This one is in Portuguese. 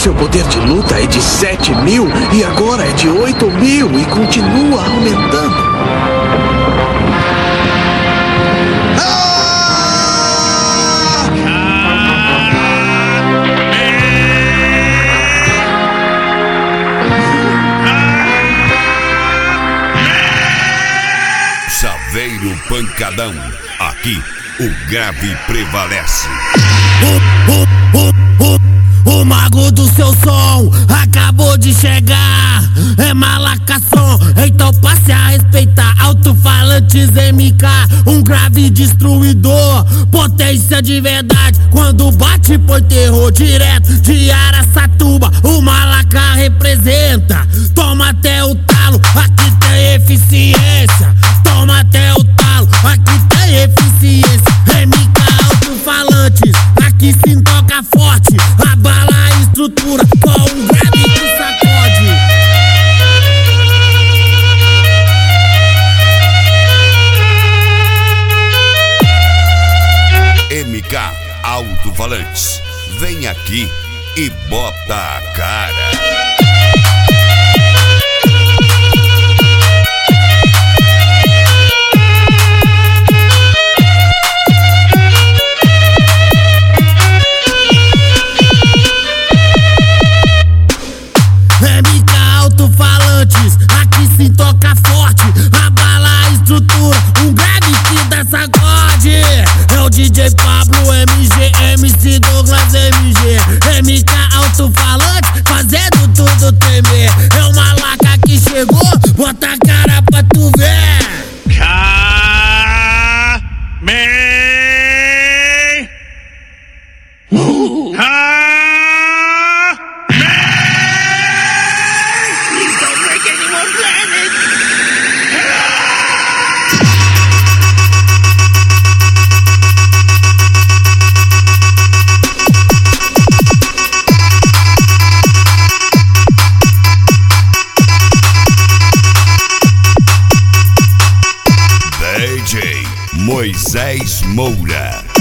seu poder de luta é de 7.000 e agora é de 8.000 e continua aumentando. Chaveiro Pancadão, aqui o grave prevalece. O mago do seu som acabou de chegar. É Malacação, então passe a respeitar. Alto-falantes MK, um grave destruidor. Potência de verdade, quando bate põe terror. Direto de Araçatuba, o Malaca representa. Toma até o talo, aqui tem eficiência. Toma até o talo, aqui tem eficiência. MK alto-falantes, aqui se toca forte. Abala a estrutura com um grave que sacode. MK Alto-Falantes, vem aqui e bota a cara. MK Alto-Falantes, aqui se toca forte. Abala a estrutura, um grave que dá sacode. É o DJ Pablo MG, MC Douglas MG. MK Alto-Falantes, fazendo tudo tremer. É o Malaca que chegou, bota a cara pra tu ver. DJ Moisés Moura.